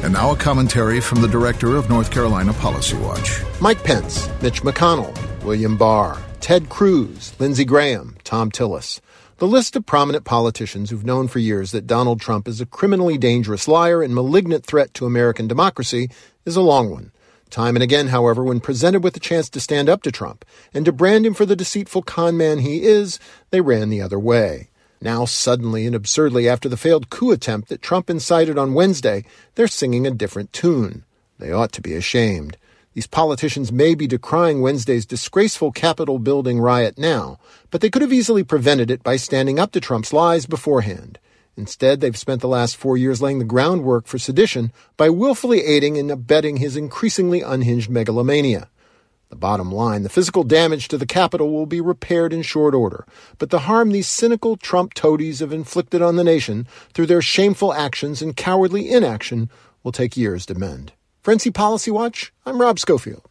And now a commentary from the director of North Carolina Policy Watch. Mike Pence, Mitch McConnell, William Barr, Ted Cruz, Lindsey Graham, Thom Tillis. The list of prominent politicians who've known for years that Donald Trump is a criminally dangerous liar and malignant threat to American democracy is a long one. Time and again, however, when presented with the chance to stand up to Trump and to brand him for the deceitful con man he is, they ran the other way. Now, suddenly and absurdly, after the failed coup attempt that Trump incited on Wednesday, they're singing a different tune. They ought to be ashamed. These politicians may be decrying Wednesday's disgraceful Capitol building riot now, but they could have easily prevented it by standing up to Trump's lies beforehand. Instead, they've spent the last 4 years laying the groundwork for sedition by willfully aiding and abetting his increasingly unhinged megalomania. The bottom line, the physical damage to the Capitol will be repaired in short order, but the harm these cynical Trump toadies have inflicted on the nation through their shameful actions and cowardly inaction will take years to mend. For NC Policy Watch, I'm Rob Schofield.